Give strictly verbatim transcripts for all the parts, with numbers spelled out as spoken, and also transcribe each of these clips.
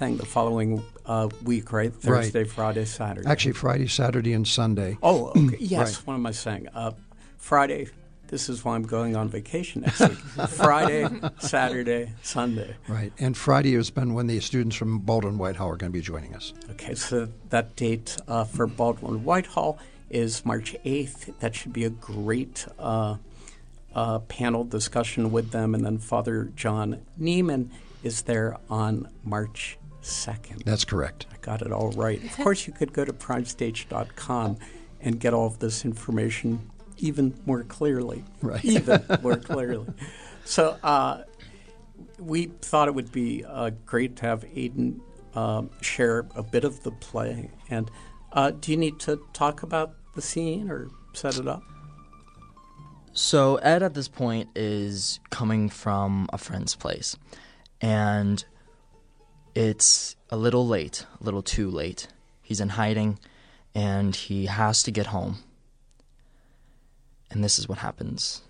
thing the following uh, week, right? Thursday, right. Friday, Saturday. Actually, Friday, Saturday, and Sunday. Oh, okay. Yes. Right. What am I saying? Uh, Friday. This is why I'm going on vacation next week. Friday, Saturday, Sunday. Right. And Friday has been when the students from Baldwin Whitehall are going to be joining us. Okay. So that date uh, for Baldwin Whitehall is March eighth. That should be a great uh, uh, panel discussion with them. And then Father John Neiman is there on March second. That's correct. I got it all right. Of course, you could go to prime stage dot com and get all of this information even more clearly. Right. Even more clearly. So uh, we thought it would be uh, great to have Aiden uh, share a bit of the play. And uh, do you need to talk about the scene or set it up? So Ed at this point is coming from a friend's place. And it's a little late, a little too late. He's in hiding, and he has to get home. And this is what happens.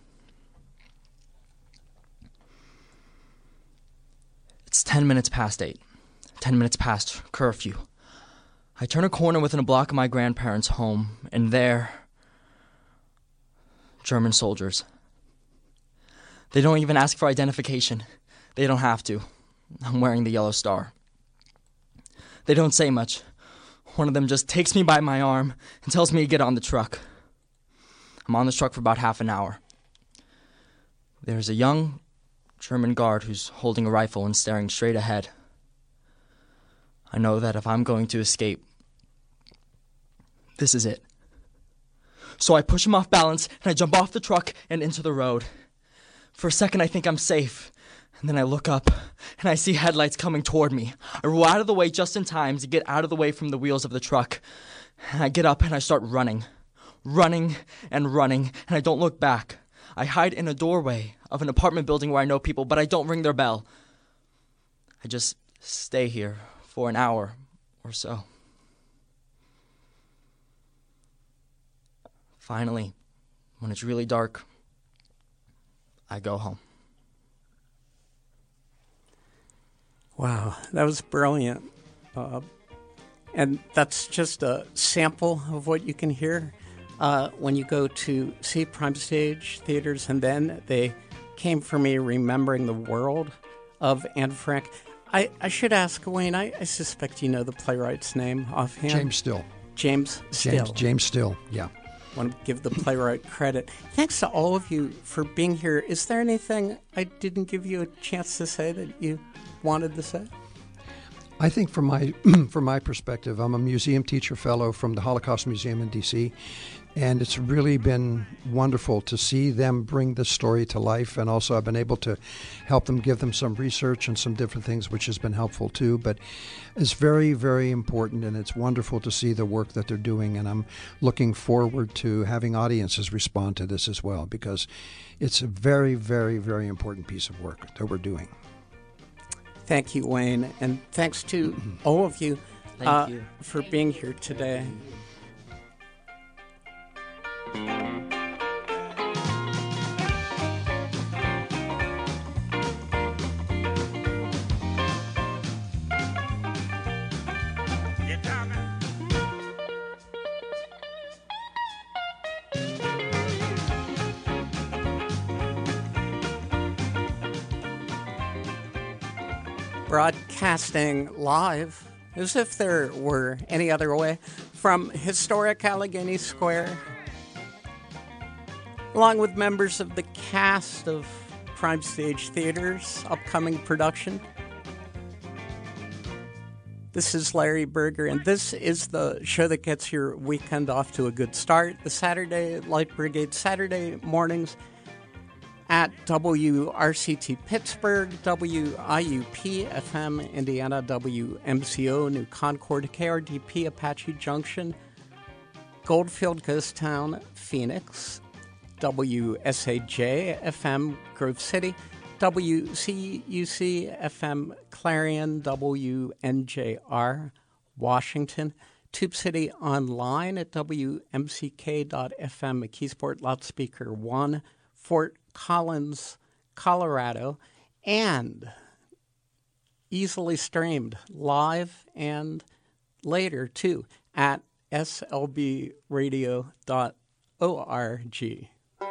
It's ten minutes past eight. Ten minutes past curfew. I turn a corner within a block of my grandparents' home, and there, German soldiers. They don't even ask for identification. They don't have to. I'm wearing the yellow star. They don't say much. One of them just takes me by my arm and tells me to get on the truck. I'm on this truck for about half an hour. There's a young German guard who's holding a rifle and staring straight ahead. I know that if I'm going to escape, this is it. So I push him off balance and I jump off the truck and into the road. For a second I think I'm safe. And then I look up, and I see headlights coming toward me. I roll out of the way just in time to get out of the way from the wheels of the truck. And I get up, and I start running. Running and running, and I don't look back. I hide in a doorway of an apartment building where I know people, but I don't ring their bell. I just stay here for an hour or so. Finally, when it's really dark, I go home. Wow, that was brilliant. Uh, and that's just a sample of what you can hear uh, when you go to see Prime Stage Theaters. And then they came for me remembering the world of Anne Frank. I, I should ask, Wayne, I, I suspect you know the playwright's name offhand. James Still. James Still. James, James Still, yeah. I want to give the playwright credit. Thanks to all of you for being here. Is there anything I didn't give you a chance to say that you wanted to say? I think from my from my perspective, I'm a museum teacher fellow from the Holocaust Museum in D C, and it's really been wonderful to see them bring this story to life, and also I've been able to help them, give them some research and some different things, which has been helpful too. But it's very, very important, and it's wonderful to see the work that they're doing, and I'm looking forward to having audiences respond to this as well, because it's a very, very, very important piece of work that we're doing. Thank you, Wayne, and thanks to all of you, Thank uh, you. for being here today. Broadcasting live, as if there were any other way, from historic Allegheny Square, along with members of the cast of Prime Stage Theater's upcoming production. This is Larry Berger, and this is the show that gets your weekend off to a good start. The Saturday Light Brigade, Saturday mornings at W R C T Pittsburgh, W I U P F M Indiana, W M C O New Concord, K R D P Apache Junction, Goldfield Ghost Town Phoenix, W S A J F M Grove City, W C U C F M Clarion, W N J R Washington, Tube City Online at W M C K dot F M, McKeesport Loudspeaker one, Fort Collins, Colorado, and easily streamed live and later, too, at s l b radio dot org.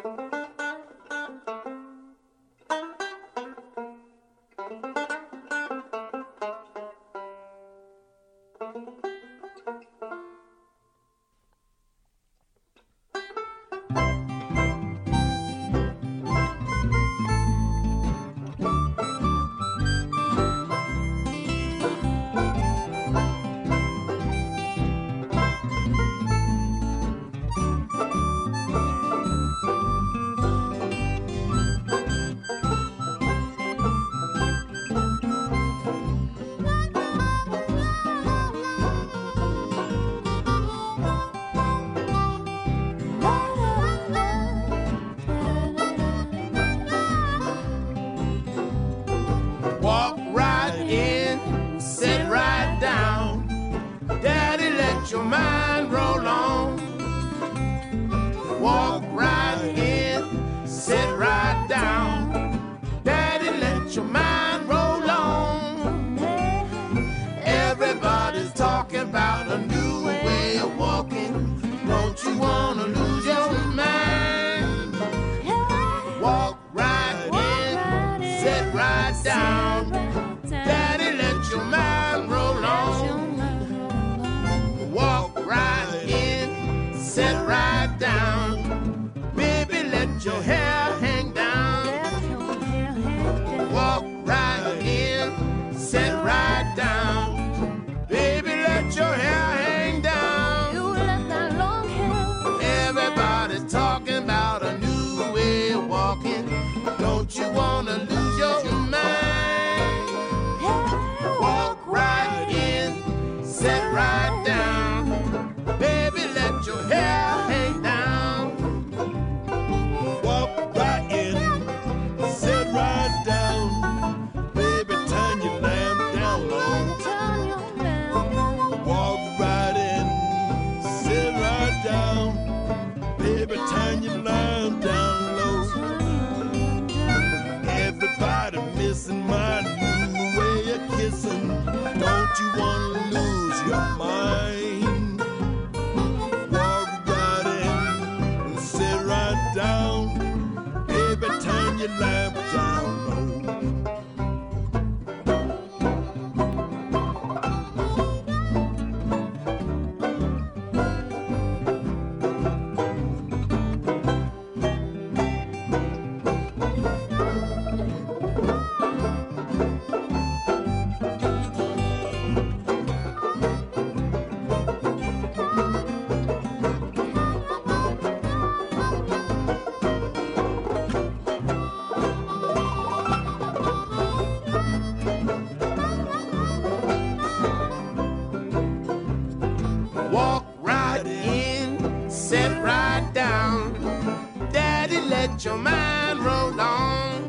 Your mind roll on.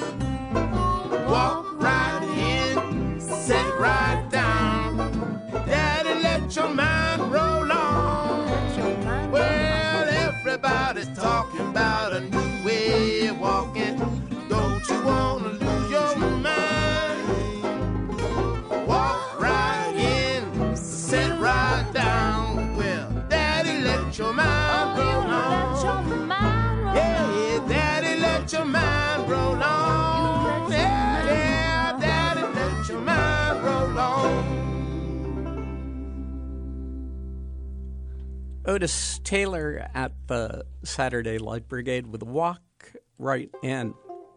Walk right in, sit right down. Daddy, let your mind roll on. Well, everybody's talking about a new way of walking. Don't you wanna lose your mind? Walk right in, sit right down. Well, Daddy, let your mind roll on. Your mind roll on. Yeah, yeah, Daddy, let your mind roll on. Otis Taylor at the Saturday Light Brigade with Walk Right In.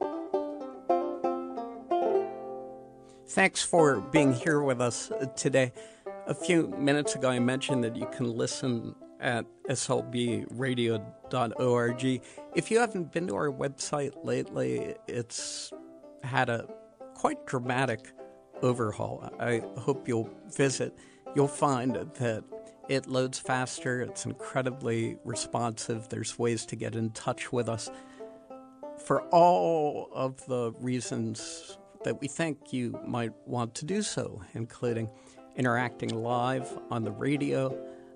Thanks for being here with us today. A few minutes ago, I mentioned that you can listen at s l b radio dot org. If you haven't been to our website lately, it's had a quite dramatic overhaul. I hope you'll visit. You'll find that it loads faster. It's incredibly responsive. There's ways to get in touch with us for all of the reasons that we think you might want to do so, including interacting live on the radio,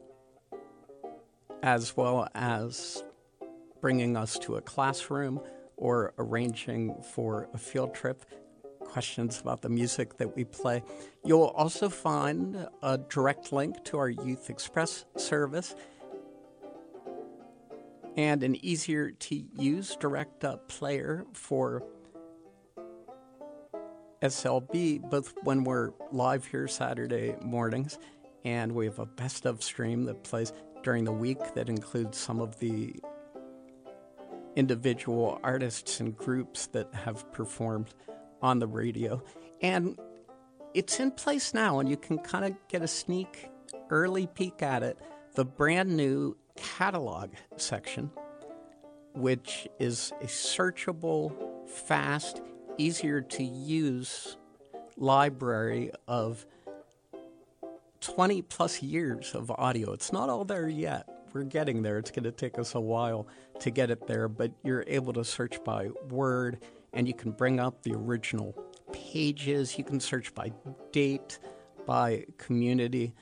as well as bringing us to a classroom or arranging for a field trip. questions about the music that we play. You'll also find a direct link to our Youth Express service and an easier-to-use direct uh, player for S L B, both when we're live here Saturday mornings, and we have a best-of stream that plays during the week that includes some of the individual artists and groups that have performed on the radio. And it's in place now, and you can kind of get a sneak early peek at it. The brand new catalog section, which is a searchable, fast, easier to use library of twenty plus years of audio. It's not all there yet. We're getting there. It's going to take us a while to get it there, but you're able to search by word, and you can bring up the original pages. You can search by date, by community,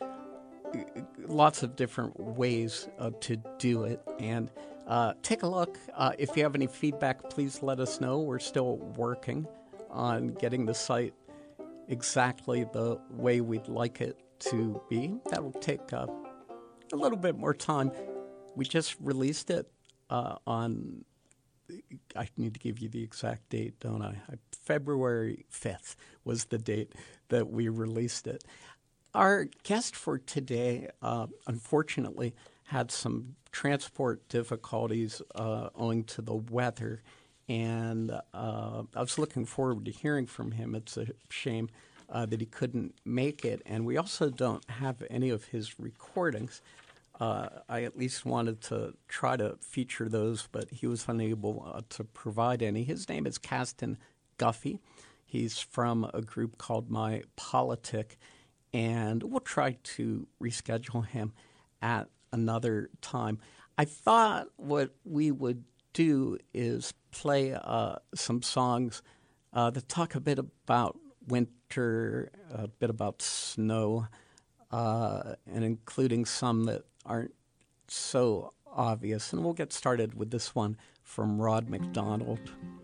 lots of different ways uh, to do it. And uh, take a look. Uh, if you have any feedback, please let us know. We're still working on getting the site exactly the way we'd like it to be. That'll take uh, a little bit more time. We just released it uh, on, I need to give you the exact date, don't I? February fifth was the date that we released it. Our guest for today, uh, unfortunately, had some transport difficulties uh, owing to the weather, and uh, I was looking forward to hearing from him. It's a shame uh, that he couldn't make it, and we also don't have any of his recordings. Uh, I at least wanted to try to feature those, but he was unable uh, to provide any. His name is Caston Guffey. He's from a group called My Politic, and we'll try to reschedule him at another time. I thought what we would do is play uh, some songs uh, that talk a bit about winter, a bit about snow, uh, and including some that aren't so obvious. And we'll get started with this one from Rod McDonald.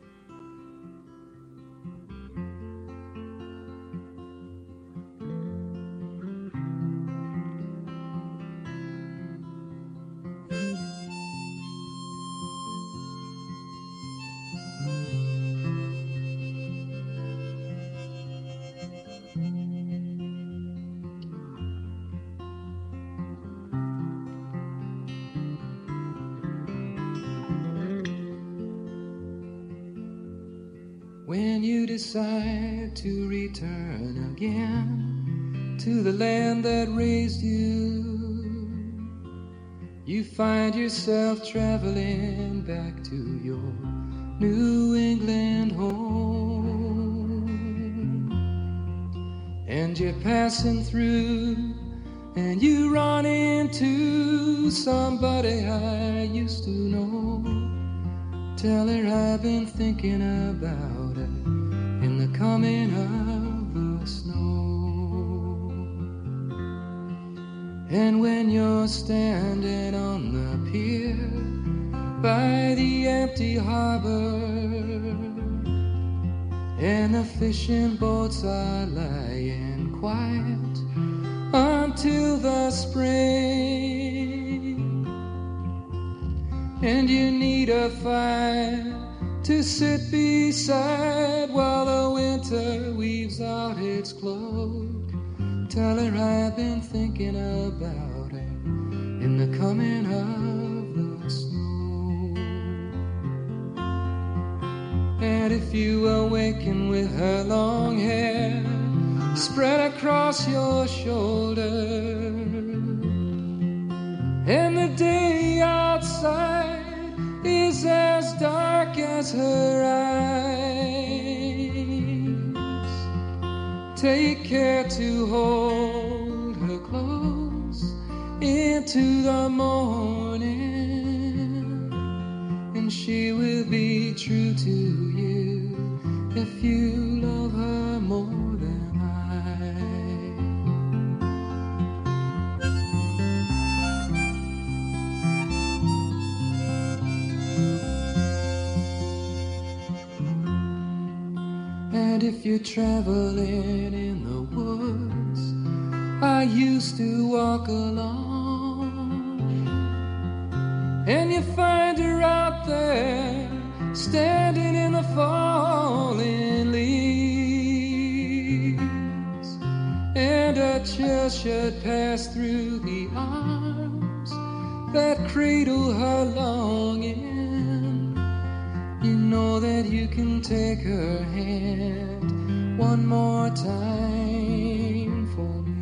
When you decide to return again to the land that raised you, you find yourself traveling back to your New England home. And you're passing through and you run into somebody I used to know. Tell her I've been thinking about it in the coming of the snow. And when you're standing on the pier by the empty harbor and the fishing boats are lying quiet until the spring, and you need a fire to sit beside while the winter weaves out its cloak. Tell her I've been thinking about it in the coming of the snow. And if you awaken with her long hair spread across your shoulder, and the day outside is as dark as her eyes, take care to hold her close into the morning, and she will be true to you if you love her more than I. And if you're traveling in the woods, I used to walk along, and you find her out there standing in the falling leaves, and a chill should pass through the arms that cradle her longing. You know that you can take her hand one more time for me.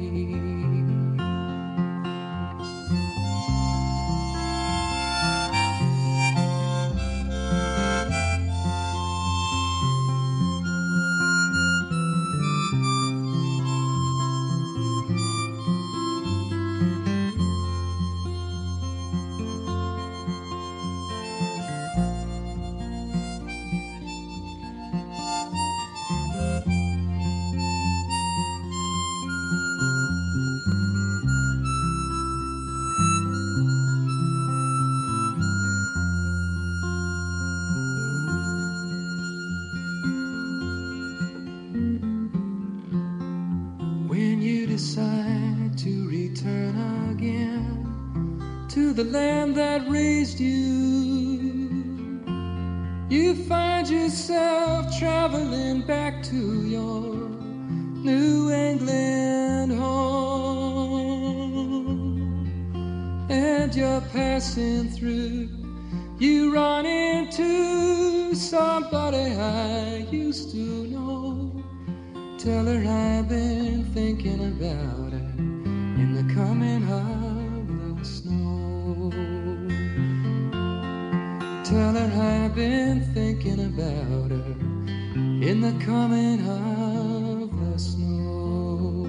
Decide to return again to the land that raised you, you find yourself traveling back to your New England home, and you're passing through, you run into somebody I used to know. Tell her I've been thinking about her in the coming of the snow. Tell her I've been thinking about her in the coming of the snow.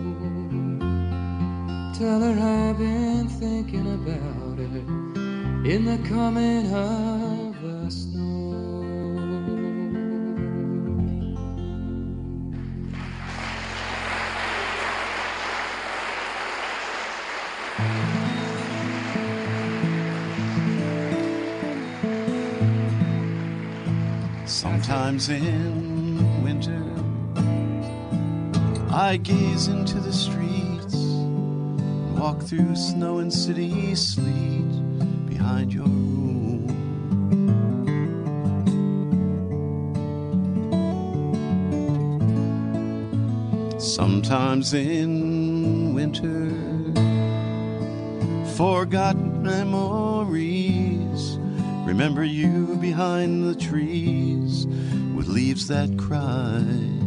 Tell her I've been thinking about her in the coming of the snow. Sometimes in winter I gaze into the streets and walk through snow and city sleet behind your room. Sometimes in winter forgotten memories remember you behind the trees with leaves that cry.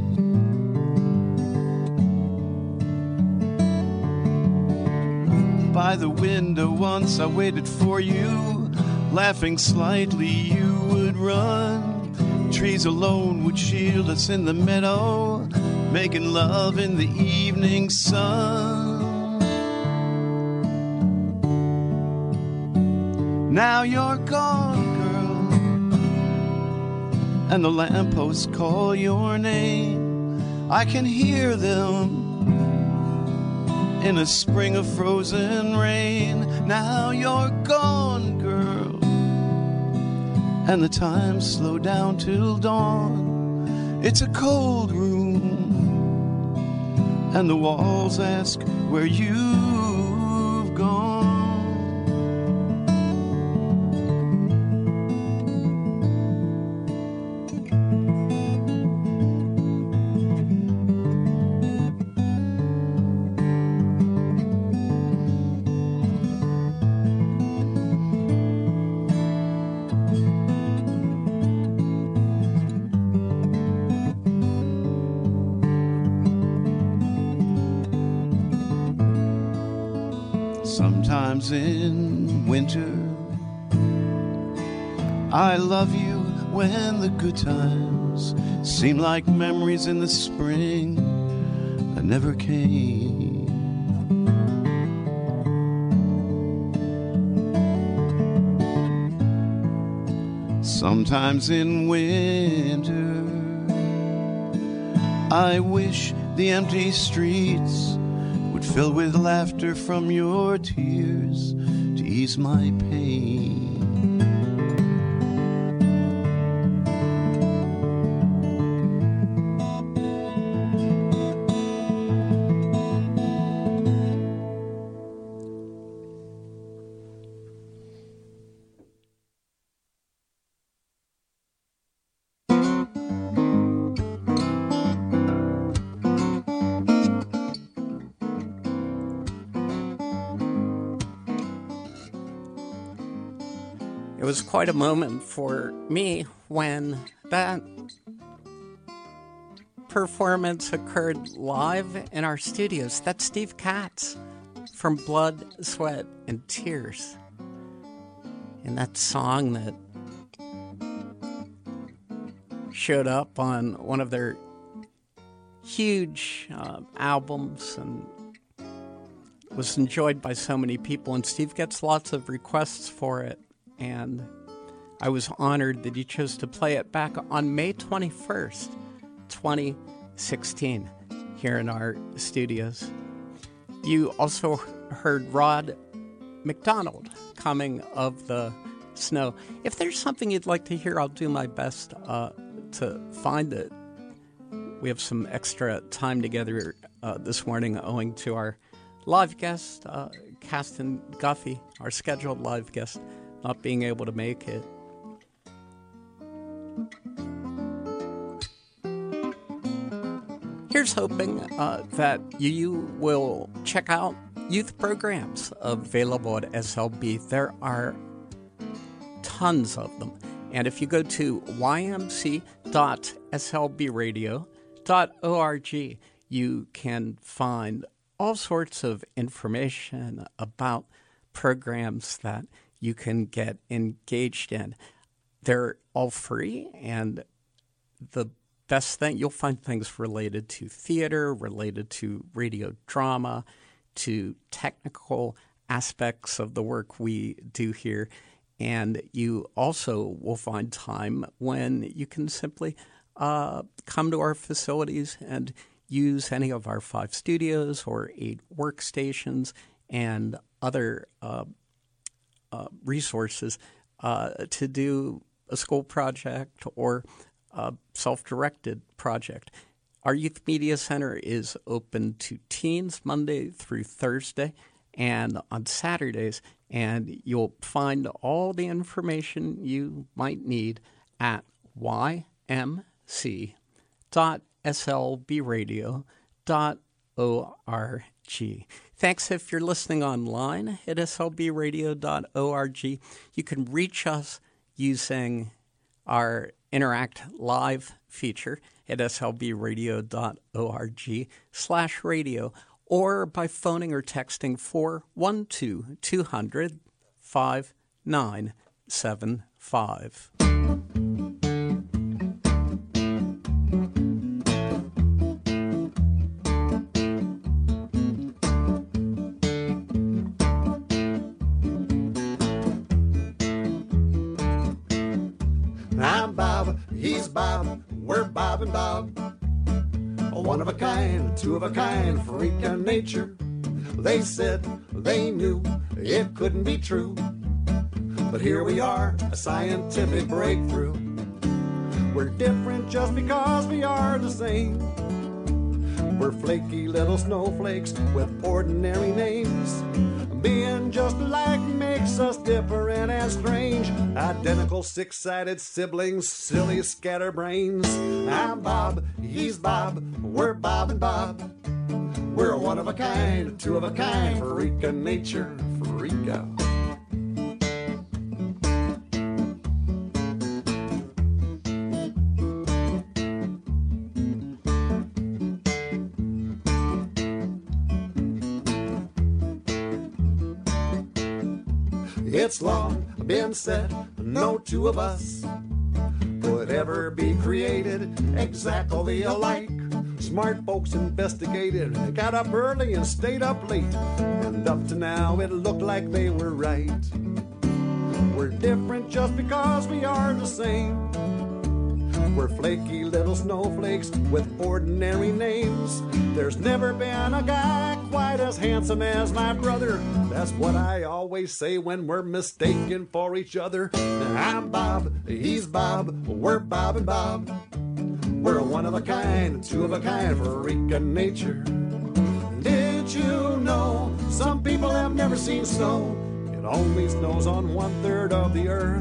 By the window once I waited for you, laughing slightly you would run. Trees alone would shield us in the meadow, making love in the evening sun. Now you're gone, girl, and the lampposts call your name. I can hear them in a spring of frozen rain. Now you're gone, girl, and the time slowed down till dawn. It's a cold room, and the walls ask where you've gone. Sometimes in winter I love you when the good times seem like memories in the spring that never came. Sometimes in winter I wish the empty streets would fill with laughter from your tears to ease my pain. It was quite a moment for me when that performance occurred live in our studios. That's Steve Katz from Blood, Sweat, and Tears. And that song that showed up on one of their huge uh, albums and was enjoyed by so many people. And Steve gets lots of requests for it. And I was honored that he chose to play it back on May twenty-first, twenty sixteen, here in our studios. You also heard Rod McDonald, Coming of the Snow. If there's something you'd like to hear, I'll do my best uh, to find it. We have some extra time together uh, this morning owing to our live guest, uh, Caston Guffey, our scheduled live guest, not being able to make it. Here's hoping uh, that you will check out youth programs available at S L B. There are tons of them. And if you go to y m c dot s l b radio dot org, you can find all sorts of information about programs that you can get engaged in. They're all free, and the best thing, you'll find things related to theater, related to radio drama, to technical aspects of the work we do here. And you also will find time when you can simply uh, come to our facilities and use any of our five studios or eight workstations and other uh, uh, resources uh, to do a school project or a self-directed project. Our Youth Media Center is open to teens Monday through Thursday and on Saturdays, and you'll find all the information you might need at y m c dot s l b radio dot org. Thanks if you're listening online at s l b radio dot org. You can reach us using our Interact Live feature at s l b radio dot org slash radio or by phoning or texting four one two, two hundred, five nine seven five. I'm Bob, he's Bob, we're Bob and Bob. A one of a kind, two of a kind, freak of nature. They said they knew it couldn't be true, but here we are, a scientific breakthrough. We're different just because we are the same. We're flaky little snowflakes with ordinary names. Being just alike makes us different and strange. Identical six-sided siblings, silly scatterbrains. I'm Bob, he's Bob, we're Bob and Bob. We're a one of a kind, two of a kind, freak of nature, freak out. It's long been said, no two of us could ever be created exactly alike. Smart folks investigated, got up early and stayed up late, and up to now it looked like they were right. We're different just because we are the same. We're flaky little snowflakes with ordinary names. There's never been a guy quite as handsome as my brother. That's what I always say when we're mistaken for each other. I'm Bob, he's Bob, we're Bob and Bob. We're a one of a kind, two of a kind, freak of nature. Did you know some people have never seen snow? It only snows on one third of the earth.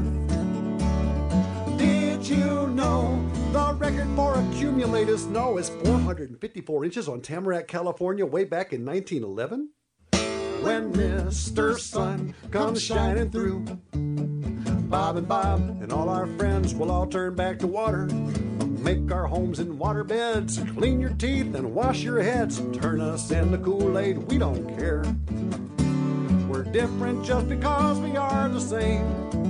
Did you know the record for accumulated snow is four hundred fifty-four inches on Tamarack, California, way back in nineteen eleven? When Mister Sun comes shining through, Bob and Bob and all our friends will all turn back to water. Make our homes in water beds, clean your teeth and wash your heads. Turn us into Kool-Aid, we don't care. We're different just because we are the same.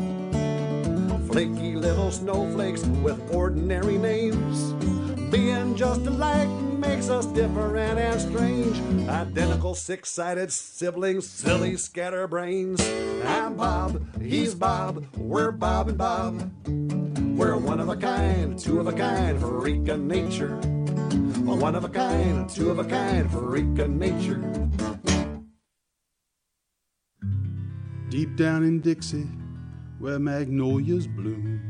Flaky little snowflakes with ordinary names. Being just alike makes us different and strange. Identical six-sided siblings, silly scatterbrains. I'm Bob, he's Bob, we're Bob and Bob. We're one of a kind, two of a kind, freak of nature. One of a kind, two of a kind, freak of nature. Deep down in Dixie, where magnolias bloom,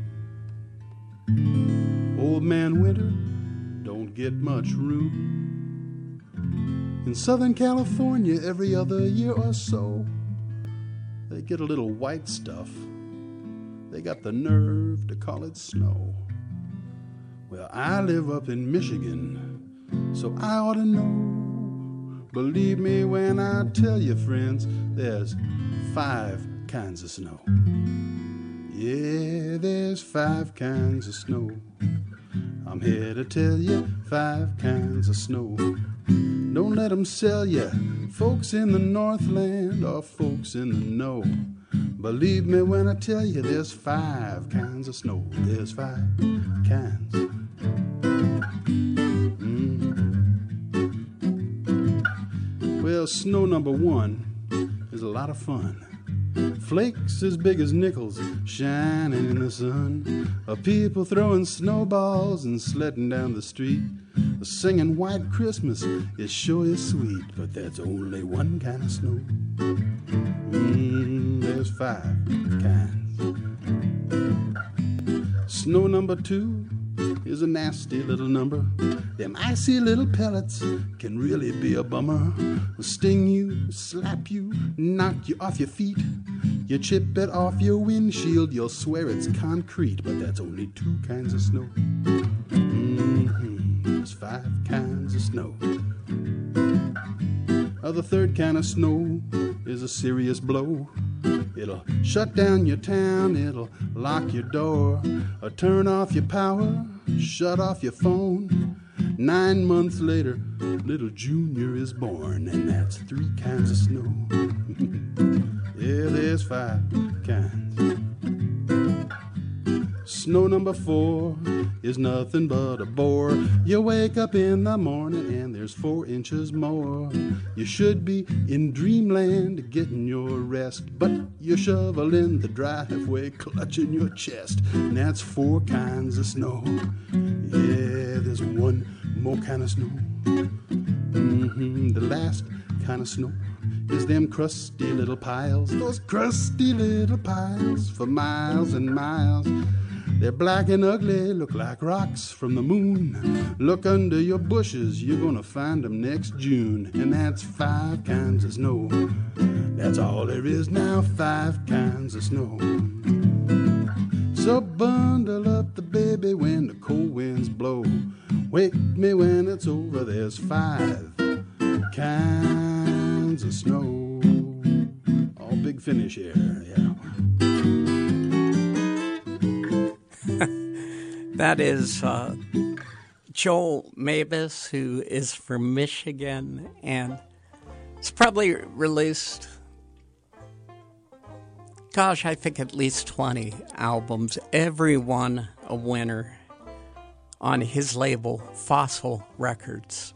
Old Man Winter don't get much room. In Southern California, every other year or so, they get a little white stuff. They got the nerve to call it snow. Well, I live up in Michigan, so I ought to know. Believe me when I tell you, friends, there's five kinds of snow. Yeah, there's five kinds of snow. I'm here to tell you five kinds of snow. Don't let them sell you, folks in the Northland or folks in the know. Believe me when I tell you there's five kinds of snow. There's five kinds. Mm. Well, snow number one is a lot of fun. Flakes as big as nickels shining in the sun. People throwing snowballs and sledding down the street. Singing White Christmas, it sure is sweet. But that's only one kind of snow. Mm, there's five kinds. Snow number two is a nasty little number. Them icy little pellets can really be a bummer. Sting you, slap you, knock you off your feet. You chip it off your windshield, you'll swear it's concrete. But that's only two kinds of snow. Mm-hmm. There's five kinds of snow. Uh, the third kind of snow is a serious blow. It'll shut down your town, it'll lock your door, or turn off your power, shut off your phone. Nine months later, little Junior is born, and that's three kinds of snow. Yeah, there's five kinds. Snow number four is nothing but a bore. You wake up in the morning and there's four inches more. You should be in dreamland getting your rest, but you shovel in the driveway clutching your chest. And that's four kinds of snow. Yeah, there's one more kind of snow. Mm-hmm, the last kind of snow is them crusty little piles. Those crusty little piles for miles and miles. They're black and ugly, look like rocks from the moon. Look under your bushes, you're gonna find them next June. And that's five kinds of snow. That's all there is now, five kinds of snow. So bundle up the baby when the cold winds blow. Wake me when it's over, there's five kinds of snow. All Big Finish here, yeah. That is uh, Joel Mavis, who is from Michigan, and it's probably released, gosh, I think at least twenty albums, every one a winner on his label, Fossil Records.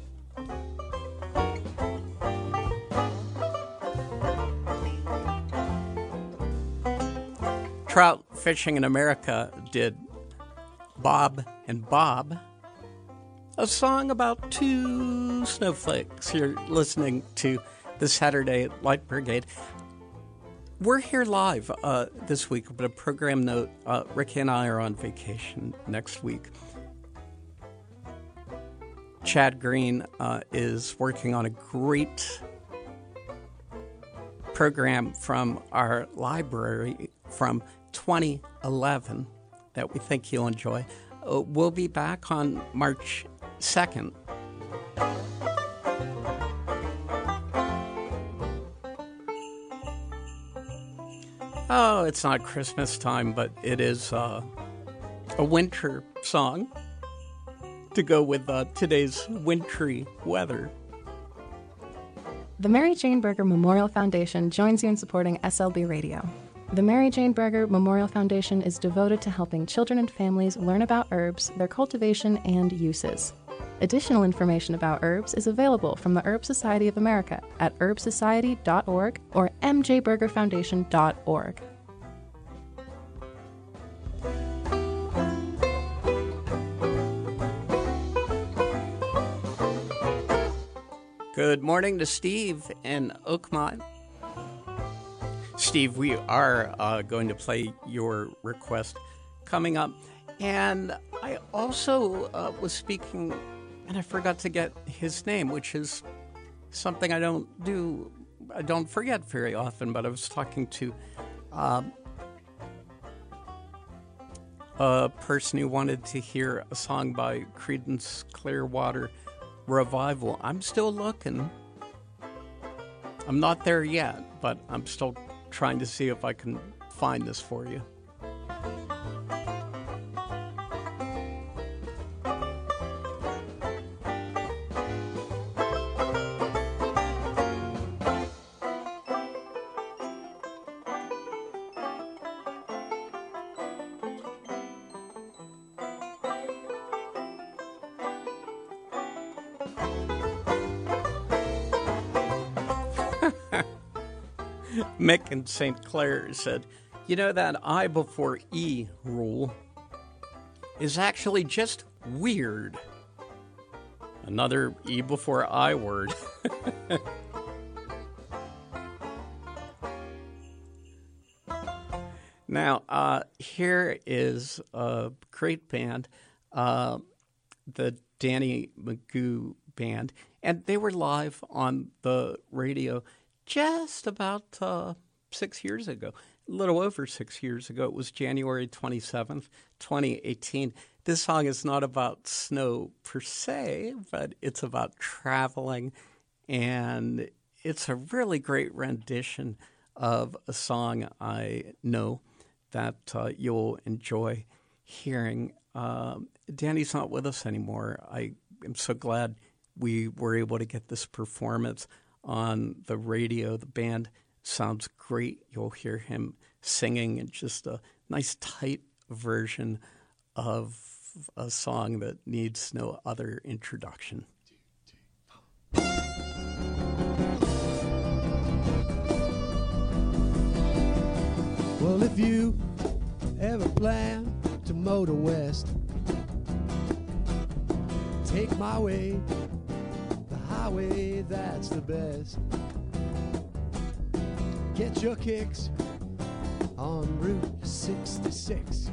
Trout Fishing in America did Bob and Bob, a song about two snowflakes. You're listening to the Saturday Light Brigade. We're here live uh, this week, but a program note, uh, Ricky and I are on vacation next week. Chad Green uh, is working on a great program from our library from twenty eleven that we think you'll enjoy. Uh, we'll be back on March second. Oh, it's not Christmas time, but it is uh, a winter song to go with uh, today's wintry weather. The Mary Jane Berger Memorial Foundation joins you in supporting S L B Radio. The Mary Jane Berger Memorial Foundation is devoted to helping children and families learn about herbs, their cultivation, and uses. Additional information about herbs is available from the Herb Society of America at herb society dot org or m j berger foundation dot org. Good morning to Steve in Oakmont. Steve, we are uh, going to play your request coming up. And I also uh, was speaking, and I forgot to get his name, which is something I don't do, I don't forget very often, but I was talking to uh, a person who wanted to hear a song by Creedence Clearwater Revival. I'm still looking. I'm not there yet, but I'm still trying to see if I can find this for you. Mick in Saint Clair said, you know, that I before E rule is actually just weird. Another E before I word. Now, uh, here is a great band, uh, the Danny Magoo Band, and they were live on the radio just about uh, six years ago, a little over six years ago. It was January twenty-seventh, twenty eighteen. This song is not about snow per se, but it's about traveling, and it's a really great rendition of a song I know that uh, you'll enjoy hearing. Um, Danny's not with us anymore. I am so glad we were able to get this performance on the radio. The band sounds great. You'll hear him singing in just a nice tight version of a song that needs no other introduction. Well, if you ever plan to motor west, take my way, highway, that's the best. Get your kicks on Route sixty-six.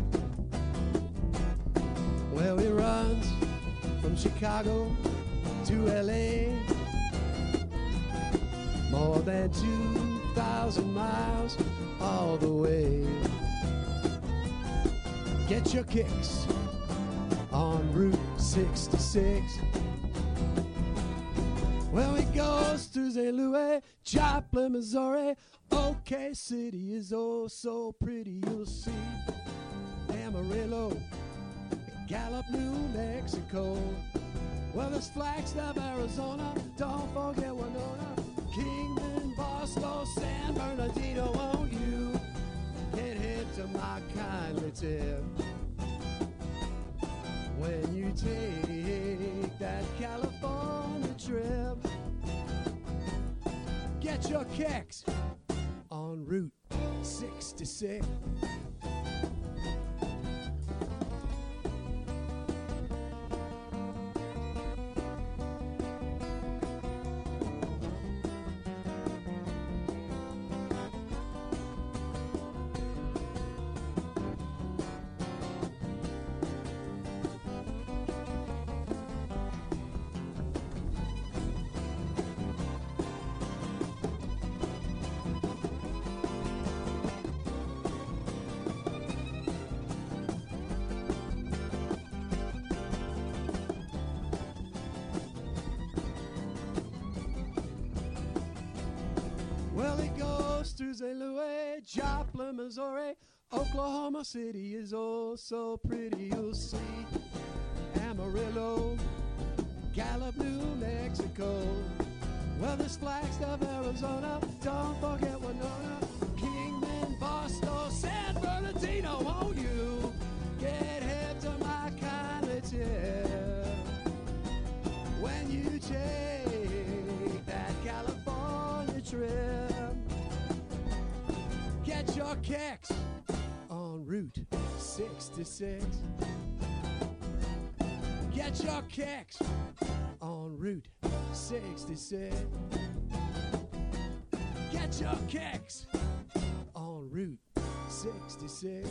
Well, it runs from Chicago to L A, more than two thousand miles all the way. Get your kicks on Route sixty-six. Well, it goes through Saint Louis, Joplin, Missouri. OK City is oh so pretty, you'll see. Amarillo, Gallup, New Mexico. Well, there's Flagstaff, Arizona. Don't forget Winona. Kingman, Boston, San Bernardino. Won't you get hit to my kindly tip when you take that California trip? Get your kicks on Route sixty-six. Well, it goes Coaster, Saint Louis, Joplin, Missouri, Oklahoma City is oh so pretty. You'll see Amarillo, Gallup, New Mexico. Well, there's Flagstaff, Arizona. Don't forget Winona, Kingman, Boston, San Bernardino. Won't you get hip to my kindly tip when you take that California trip? Get your kicks on Route sixty-six. Get your kicks on Route sixty-six. Get your kicks on Route sixty-six.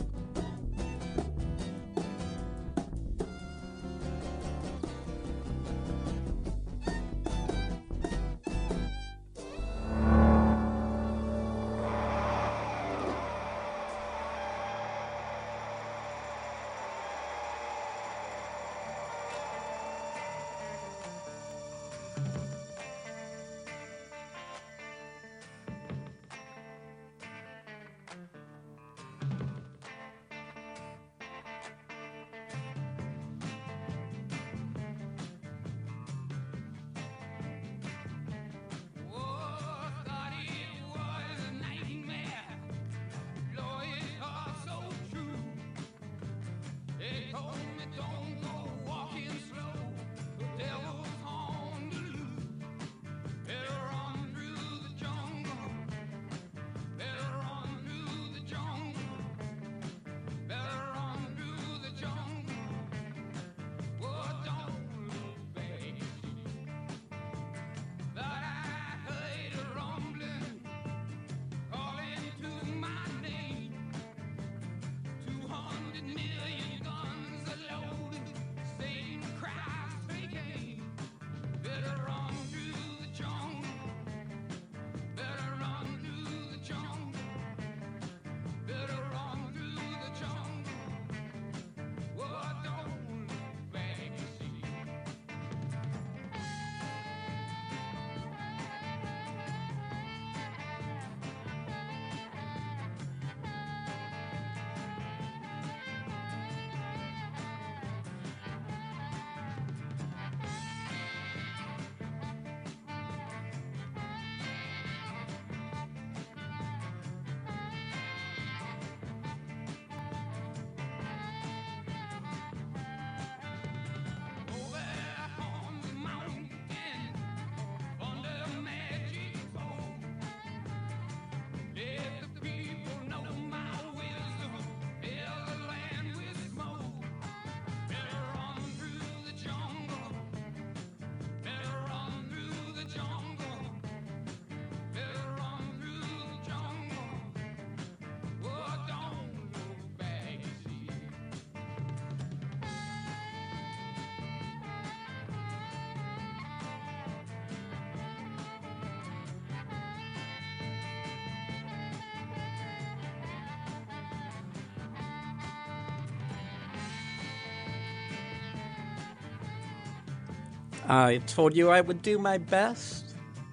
I told you I would do my best.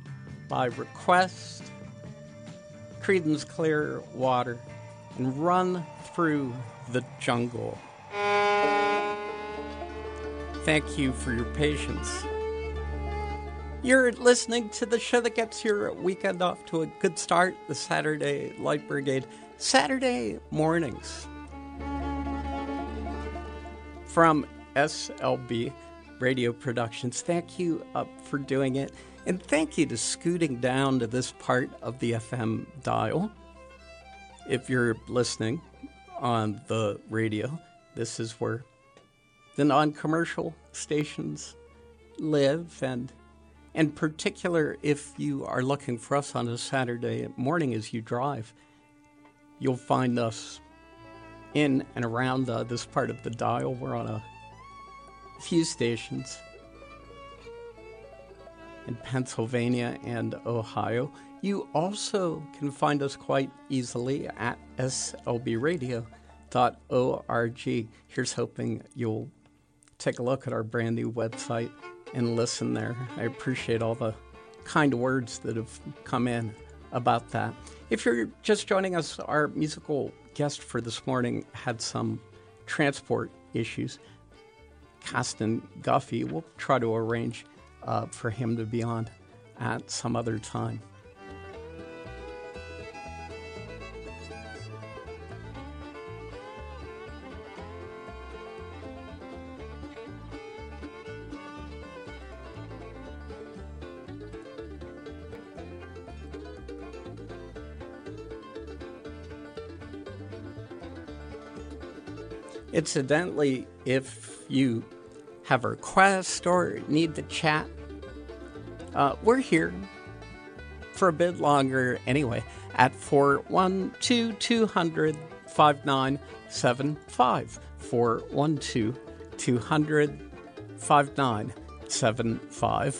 By request, Creedence Clearwater, and Run Through the Jungle. Thank you for your patience. You're listening to the show that gets your weekend off to a good start, the Saturday Light Brigade, Saturday mornings. From S L B Radio Productions, thank you uh, for doing it. And thank you to scooting down to this part of the F M dial. If you're listening on the radio, this is where the non-commercial stations live. And in particular, if you are looking for us on a Saturday morning as you drive, you'll find us in and around uh, this part of the dial. We're on a few stations in Pennsylvania and Ohio. You also can find us quite easily at S L B radio dot org. Here's hoping you'll take a look at our brand new website and listen there. I appreciate all the kind words that have come in about that. If you're just joining us, our musical guest for this morning had some transport issues. Caston Guffey, we'll try to arrange uh, for him to be on at some other time. Incidentally, if you have a request or need to chat, uh, we're here for a bit longer anyway at four one two, two hundred, five nine seven five. four one two, two hundred, five nine seven five.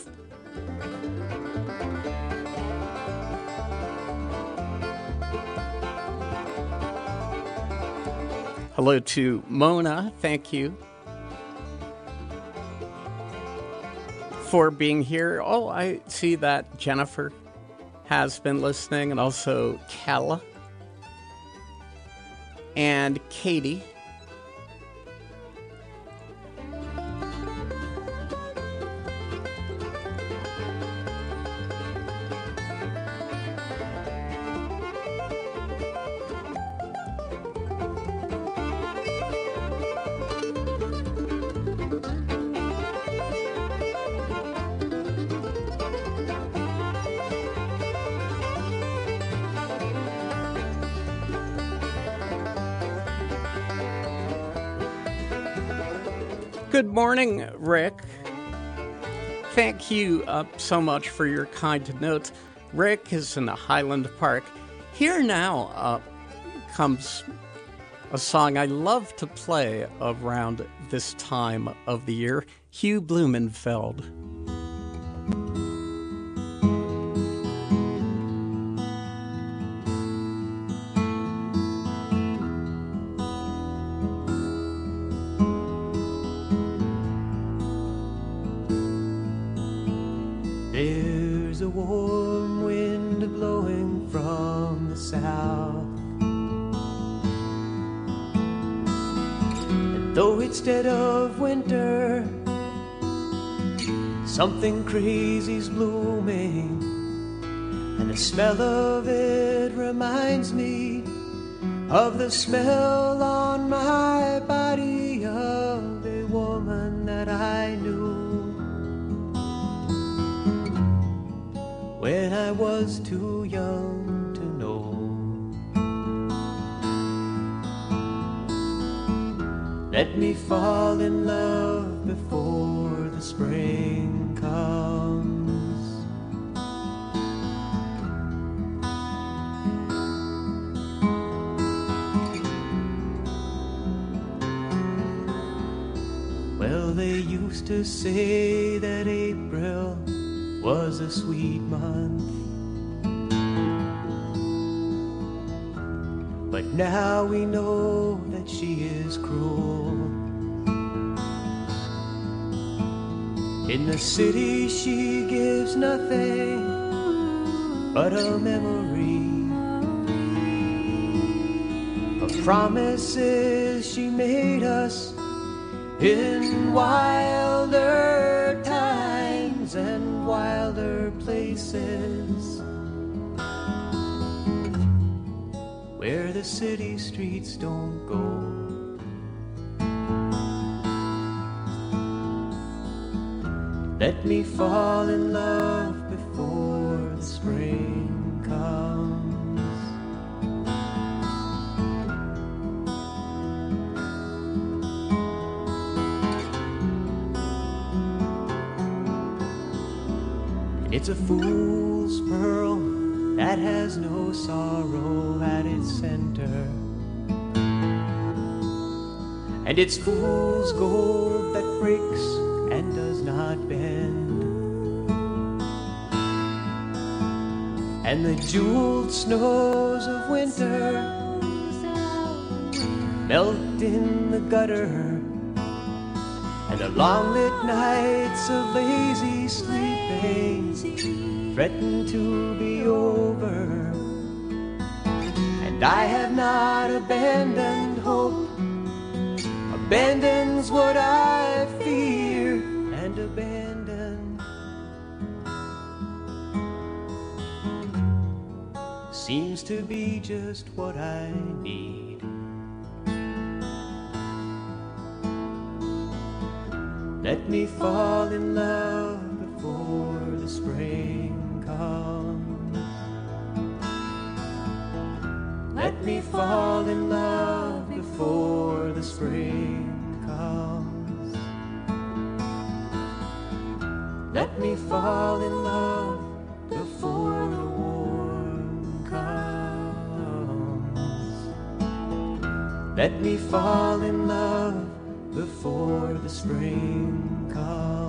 Hello to Mona. Thank you for being here. Oh, I see that Jennifer has been listening, and also Kella and Katie. Good morning, Rick. Thank you uh, so much for your kind notes. Rick is in the Highland Park. Here now uh, comes a song I love to play around this time of the year, Hugh Blumenfeld. There's a warm wind blowing from the south, and though it's dead of winter, something crazy's blooming, and the smell of it reminds me of the smell on my body of a woman that I knew when I was too young to know. Let me fall in love before the spring comes. Well, they used to say that April was a sweet month, but now we know that she is cruel. In the city she gives nothing but a memory of promises she made us in wilder times and wilder places, where the city streets don't go. Let me fall in love before the spring comes. It's a fool's pearl that has no sorrow at its center, and it's fool's gold that breaks and does not bend, and the jeweled snows of winter melt in the gutter, and the long lit nights of lazy sleeping threaten to be over I have not abandoned hope. Abandon's what I fear, and abandon seems to be just what I need. Let me fall in love before the spring comes. Let me fall in love before the spring comes. Let me fall in love before the warm comes. Let me fall in love before the spring comes.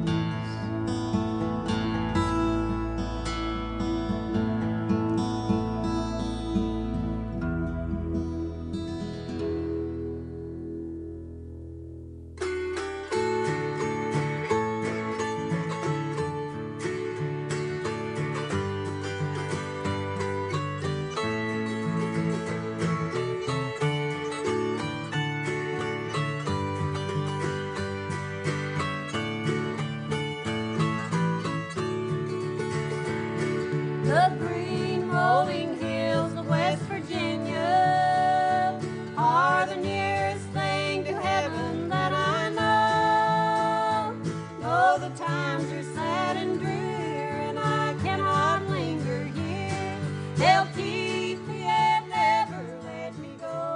The green rolling hills of West Virginia are the nearest thing to heaven that I know. Though the times are sad and drear and I cannot linger here, they'll keep me and never let me go.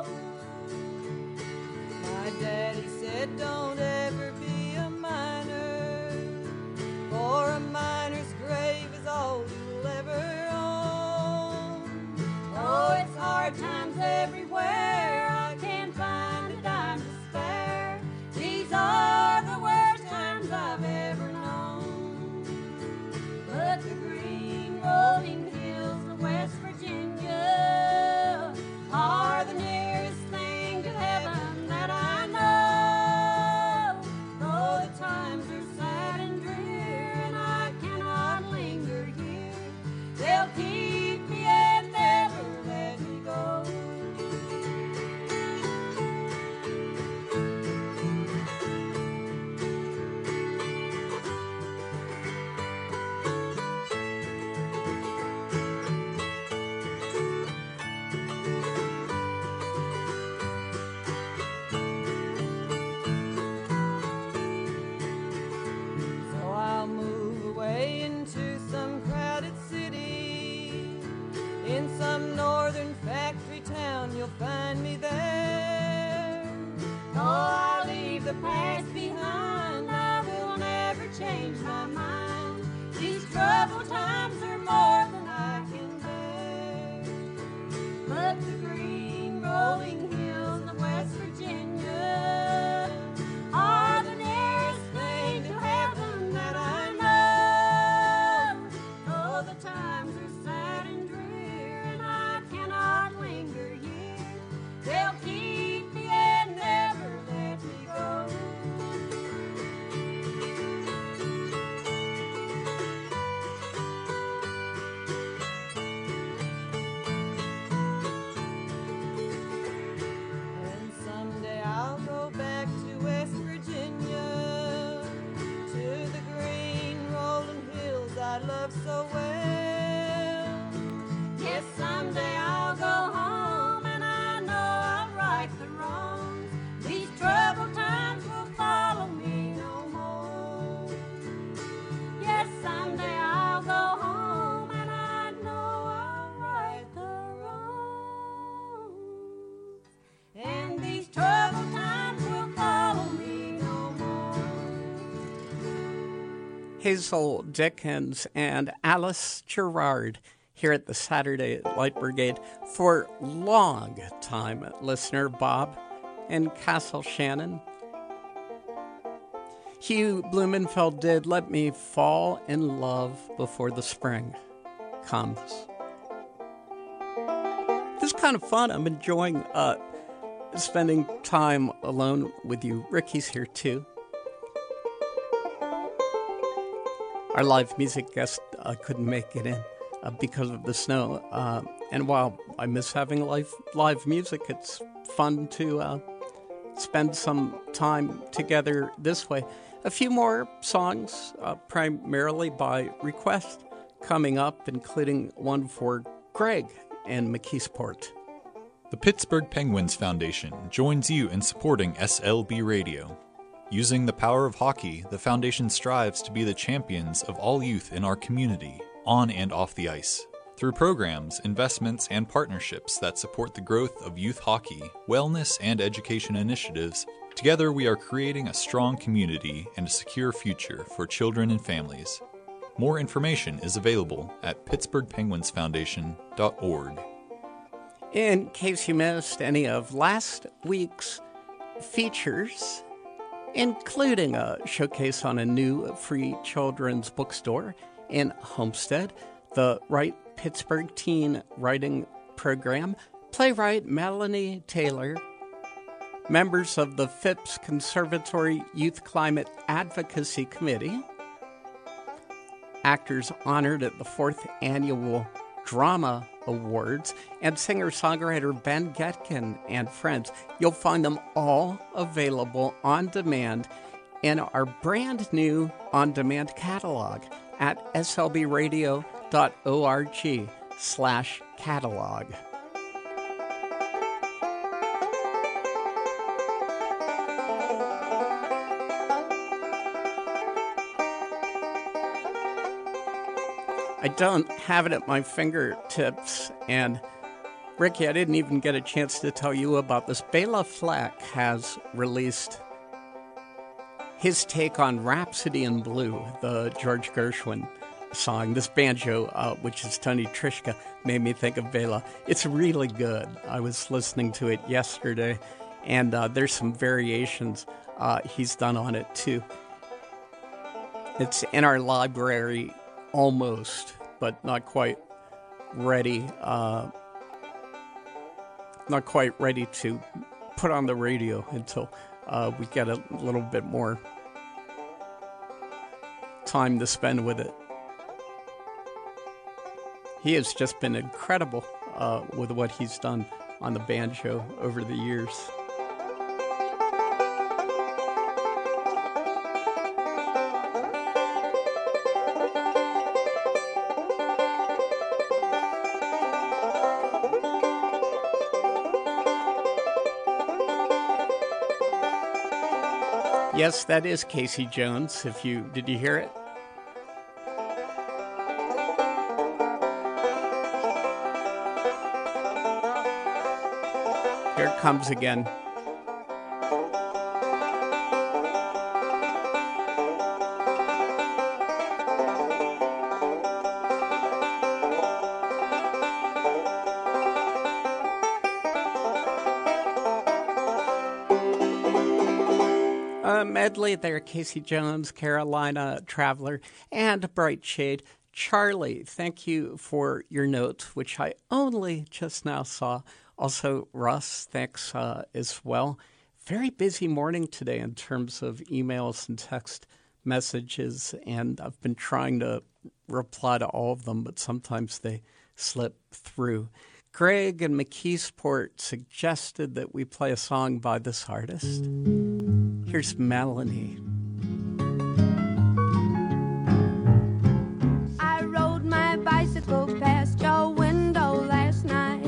My daddy said don't ever be a miner, for a miner's grave is all you'll ever own. Oh, it's hard times everywhere, I can't find a dime to spare. These are the worst times I've ever known. But the green rolling hills of West Virginia are the nearest thing to heaven that I know. Though the times are sad and drear and I cannot linger here, they'll keep me and never let me go. So I'll move away into some crowded city. In some northern factory town you'll find me there. Though I leave the past behind, I will never change my mind. These troubled times are more than I can bear. But the green rolling hills of West Virginia are the nearest thing to heaven that I know. Though the times are sad and drear and I cannot linger here, they'll keep me and never let me go. And someday I'll go back to West Virginia, to the green rolling hills I love so well. Yes, someday I'll go home and I know I'll right the wrongs. These troubled times will follow me no more. Yes, someday I'll go home and I know I'll right the wrongs. And these troubled times will follow me no more. Hazel Dickens and Alice Gerard here at the Saturday Light Brigade for long-time listener Bob in Castle Shannon. Hugh Blumenfeld did Let Me Fall in Love Before the Spring Comes. This is kind of fun. I'm enjoying uh, spending time alone with you. Ricky's here too. Our live music guest uh, couldn't make it in. uh, because of the snow. Uh, and while I miss having live, live music, it's fun to uh, spend some time together this way. A few more songs, uh, primarily by request, coming up, including one for Greg and McKeesport. The Pittsburgh Penguins Foundation joins you in supporting S L B Radio. Using the power of hockey, the foundation strives to be the champions of all youth in our community, on and off the ice. Through programs, investments, and partnerships that support the growth of youth hockey, wellness, and education initiatives, together we are creating a strong community and a secure future for children and families. More information is available at pittsburgh penguins foundation dot org. In case you missed any of last week's features, including a showcase on a new free children's bookstore in Homestead, the Write Pittsburgh Teen Writing Program, playwright Melanie Taylor, members of the Phipps Conservatory Youth Climate Advocacy Committee, actors honored at the fourth Annual Drama Awards, and singer-songwriter Ben Getkin and friends. You'll find them all available on demand in our brand new on-demand catalog at s l b radio dot org slash catalog. I don't have it at my fingertips, and Ricky, I didn't even get a chance to tell you about this. Bela Fleck has released his take on Rhapsody in Blue, the George Gershwin song. This banjo, uh, which is Tony Trischka, made me think of Bela. It's really good. I was listening to it yesterday, and uh, there's some variations uh, he's done on it, too. It's in our library almost, but not quite ready. Uh, not quite ready to put on the radio until uh, we get a little bit more time to spend with it. He has just been incredible uh, with what he's done on the banjo over the years. Yes, that is Casey Jones. If you did you hear it? Here it comes again. A medley there, Casey Jones, Carolina Traveler, and Bright Shade. Charlie, thank you for your note, which I only just now saw. Also, Russ, thanks uh, as well. Very busy morning today in terms of emails and text messages, and I've been trying to reply to all of them, but sometimes they slip through. Greg and McKeesport suggested that we play a song by this artist. Here's Melanie. I rode my bicycle past your window last night.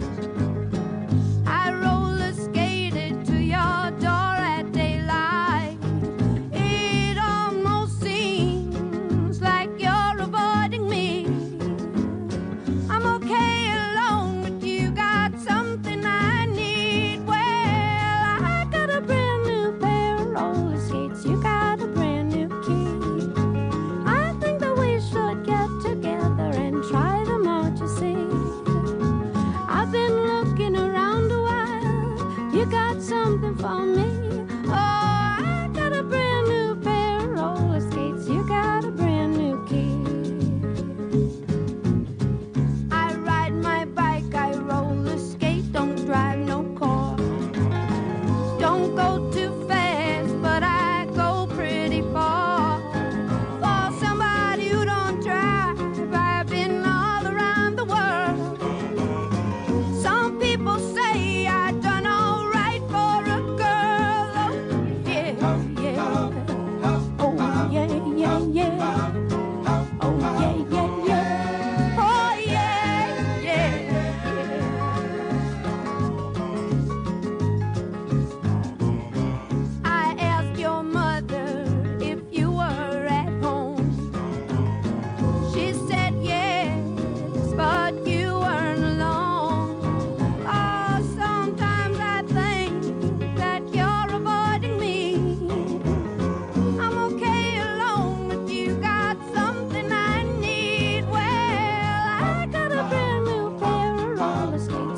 I roller skated to your door at daylight. It almost seems like you're avoiding me. I'm okay alone, but you got something I need. Well, I got a brand new pair of roller skates. You got a brand new key. I think that we should get together and try them out, you see. I've been looking around a while. You got something for me. Oh, I got a brand new pair of roller skates. You got a brand new key. I ride my bike, I roller skate, don't drive no car. Don't go too fast, but I go pretty far. For somebody who don't drive, I've been all around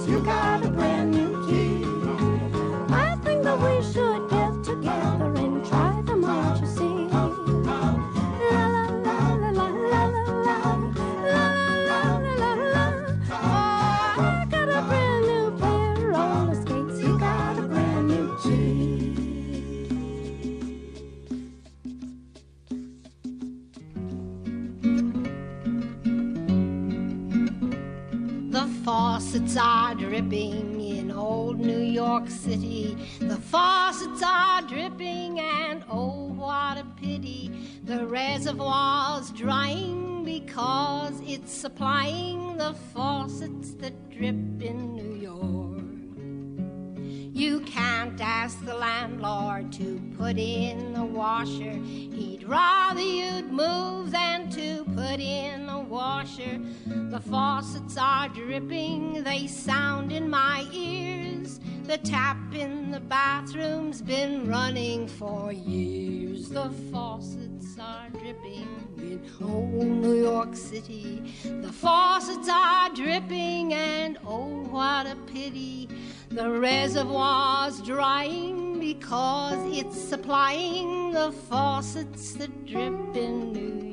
skates, you got a brand new key. I think that we should get together and try them out, you see. La la la la la la la la la la la la. Oh, I got a brand new pair of roller skates, you got a brand new key. The faucets are dripping in old New York City. The faucets are dripping and oh, what a pity. The reservoir's drying because it's supplying the faucets that drip in New York. You can't ask the landlord to put in a washer. He'd rather you'd move than to put in a washer. The faucets are dripping, they sound in my ears. The tap in the bathroom's been running for years. The faucets are dripping in old New York City. The faucets are dripping and oh, what a pity. The reservoir's drying because it's supplying the faucets that drip in New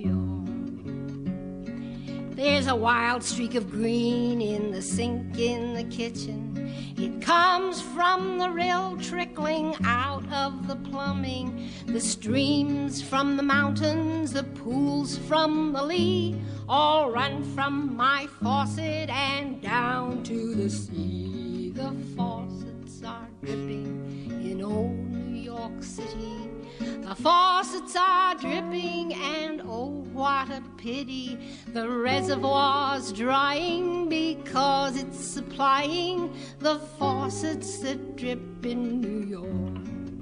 York. There's a wild streak of green in the sink in the kitchen. It comes from the rill trickling out of the plumbing. The streams from the mountains, the pools from the Lee, all run from my faucet and down to the sea. The faucets are dripping in old New York City. The faucets are dripping and oh, what a pity. The reservoir's drying because it's supplying the faucets that drip in New York.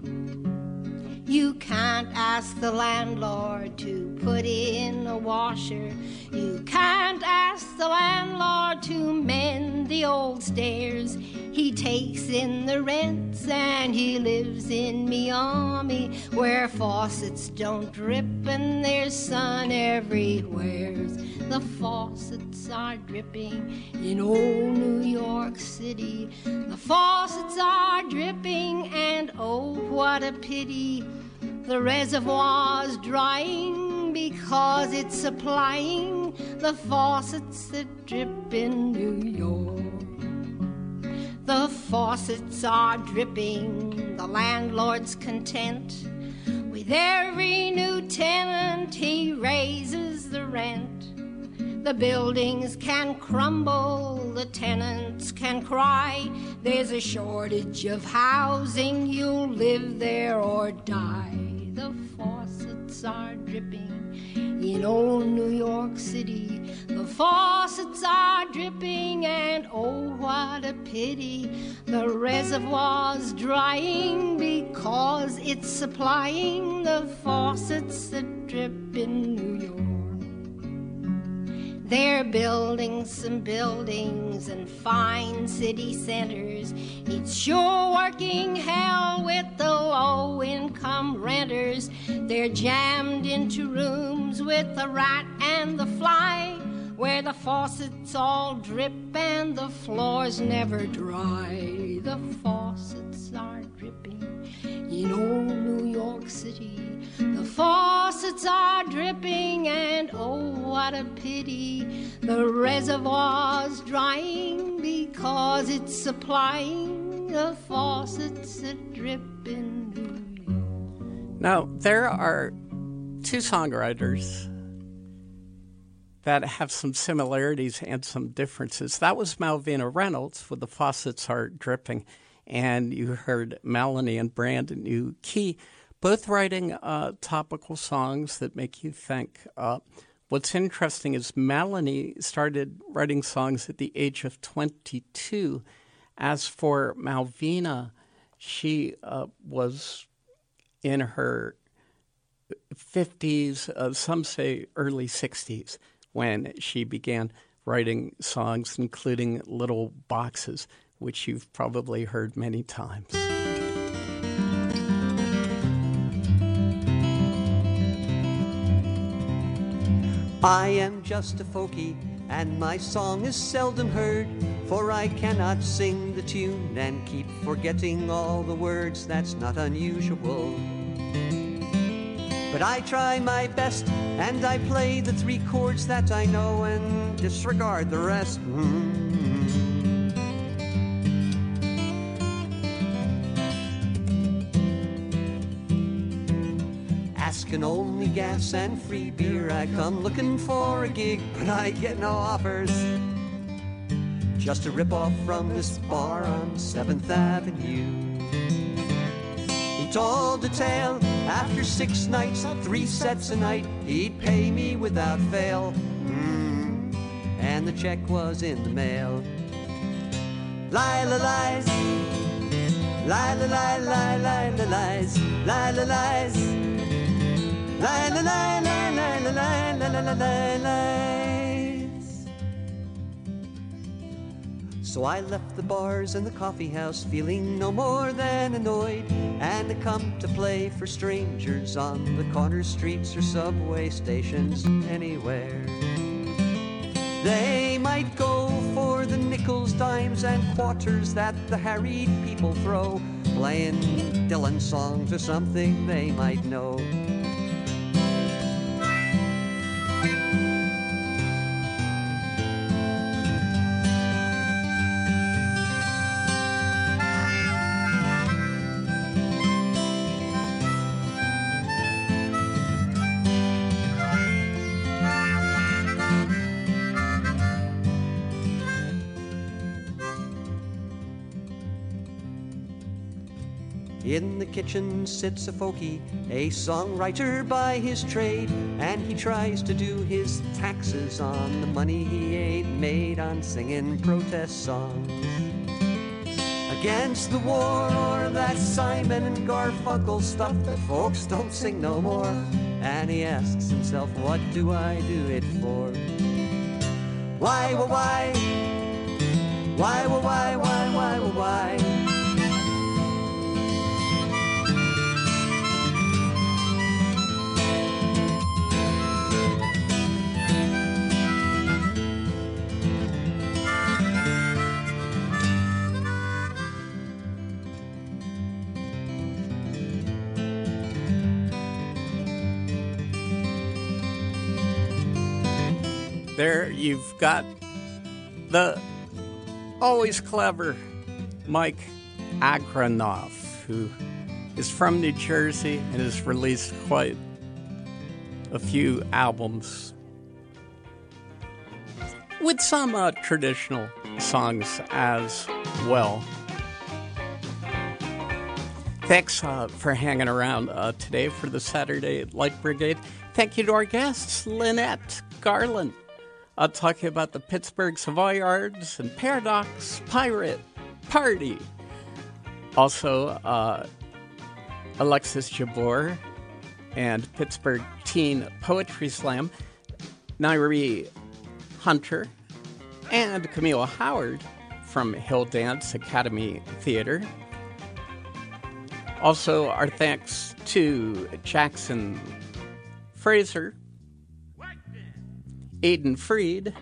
You can't ask the landlord to put in a washer. You can't ask the landlord to mend the old stairs. He takes in the rents and he lives in Miami, where faucets don't drip and there's sun everywhere. The faucets are dripping in old New York City. The faucets are dripping and oh, what a pity. The reservoir's drying because it's supplying the faucets that drip in New York. The faucets are dripping, the landlord's content. With every new tenant he raises the rent. The buildings can crumble, the tenants can cry. There's a shortage of housing, you'll live there or die. The faucets are dripping in old New York City. The faucets are dripping and oh, what a pity. The reservoir's drying because it's supplying the faucets that drip in New York. They're building some buildings and fine city centers. It's sure working hell with the low-income renters. They're jammed into rooms with the rat and the fly, where the faucets all drip and the floors never dry. The faucets are dripping in old New York City. The faucets are dripping and oh, what a pity. The reservoir's drying because it's supplying the faucets that drip in New York. Now, there are two songwriters that have some similarities and some differences. That was Malvina Reynolds with The Faucets Are Dripping, and you heard Melanie and Brandon New Key, both writing uh, topical songs that make you think. Uh, what's interesting is Melanie started writing songs at the age of twenty-two. As for Malvina, she uh, was in her fifties, uh, some say early sixties, when she began writing songs, including Little Boxes, which you've probably heard many times. I am just a folkie, and my song is seldom heard, for I cannot sing the tune and keep forgetting all the words. That's not unusual. But I try my best, and I play the three chords that I know and disregard the rest. Mm-hmm. Asking only gas and free beer, I come looking for a gig, but I get no offers. Just a rip-off from this bar on seventh Avenue. He told a tale, after six nights, three sets a night, he'd pay me without fail. Mm. And the check was in the mail. Lila lies, Lila Lila Lila Lila lies, Lila lies, Lila Lila Lila Lila Lila Lila lies. So I left the bars and the coffee house feeling no more than annoyed, and I come to play for strangers on the corner streets or subway stations anywhere. They might go for the nickels, dimes, and quarters that the harried people throw, playing Dylan songs or something they might know. In the kitchen sits a folkie, a songwriter by his trade, and he tries to do his taxes on the money he ain't made on singing protest songs against the war, or that Simon and Garfunkel stuff that folks don't sing no more. And he asks himself, what do I do it for? Why, why, why, why, why, why, why, why, why? There you've got the always clever Mike Agronoff, who is from New Jersey and has released quite a few albums with some uh, traditional songs as well. Thanks uh, for hanging around uh, today for the Saturday Light Brigade. Thank you to our guests, Lynette Garland, uh, talking about the Pittsburgh Savoyards and Paradox Pirate Party. Also, uh, Alexis Jabbour and Pittsburgh Teen Poetry Slam, Nairi Hunter, and Camille Howard from Hill Dance Academy Theater. Also, our thanks to Jackson Fraser, Aiden Freed,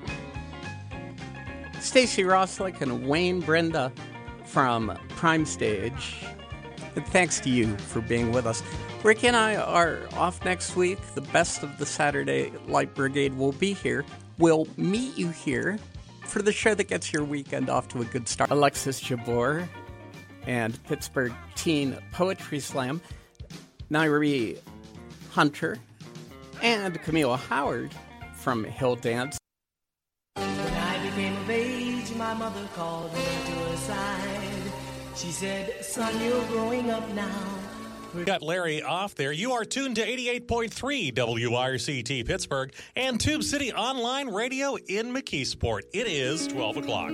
Stacy Roslick, and Wayne Brenda from Prime Stage. And thanks to you for being with us. Ricky and I are off next week. The best of the Saturday Light Brigade will be here. We'll meet you here for the show that gets your weekend off to a good start. Alexis Jabbour and Pittsburgh Teen Poetry Slam, Nairi Hunter, and Camille Howard from Hill Dance. When I became of age, my mother called me to her side. She said, son, you're growing up now. We got Larry off there. You are tuned to eighty-eight point three W R C T Pittsburgh and Tube City Online Radio in McKeesport. It is twelve o'clock.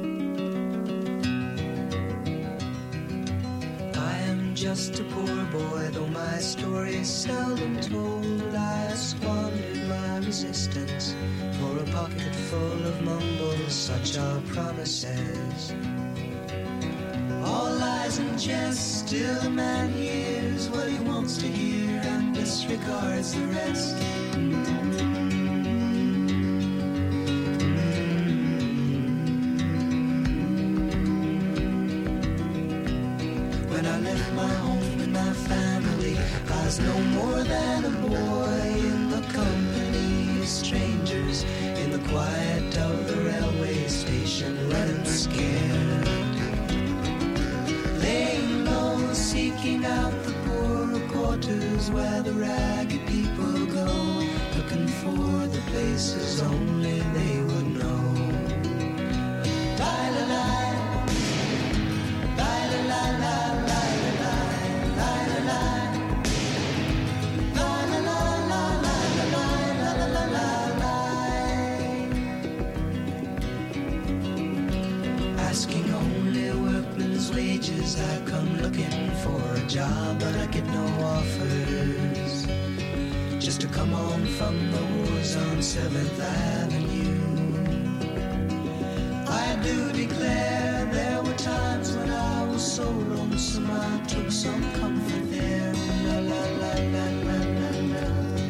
I am just a poor boy, though my story is seldom told. I squandered my resistance for a pocket full of mumbles, such are promises. All lies and jest, still a man hears what he wants to hear and disregards the rest. was no more than a boy in the company of strangers, in the quiet of the railway station, running scared, laying low, seeking out the poorer quarters where the ragged people go, looking for the places only they would know. Asking only workmen's wages, I come looking for a job, but I get no offers. Just to come home from the wars on seventh Avenue. I do declare there were times when I was so lonesome I took some comfort there. La la la la la la la.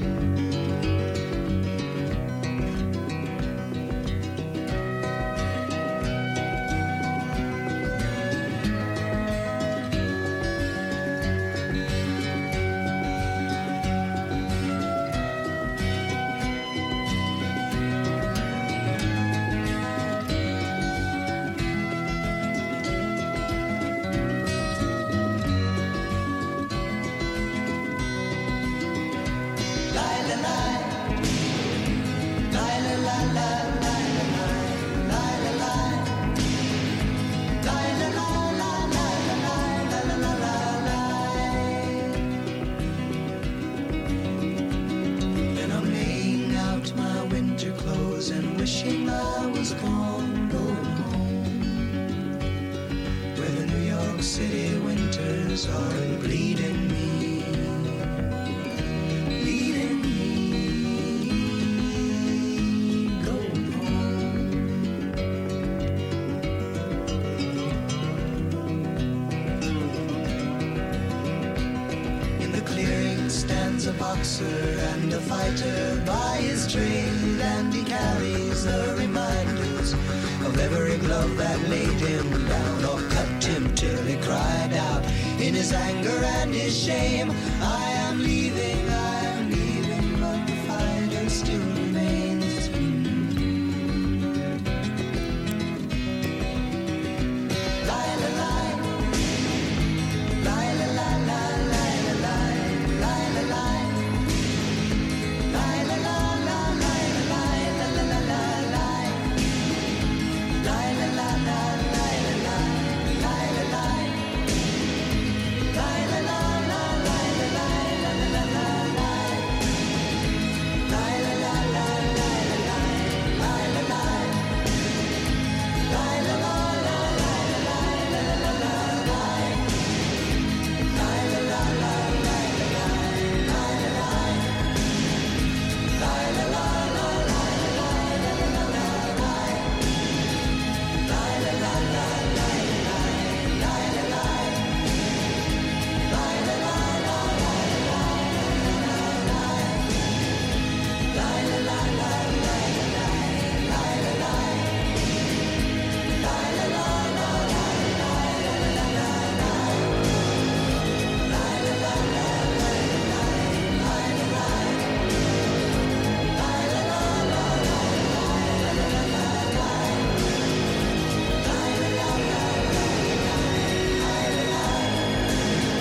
Wishing I was gone, going home, where the New York City winters are bleeding me, bleeding me, going home. In the clearing stands a boxer and a fighter by his trade, and he carries the reminders of every glove that laid him down or cut him till he cried out in his anger and his shame,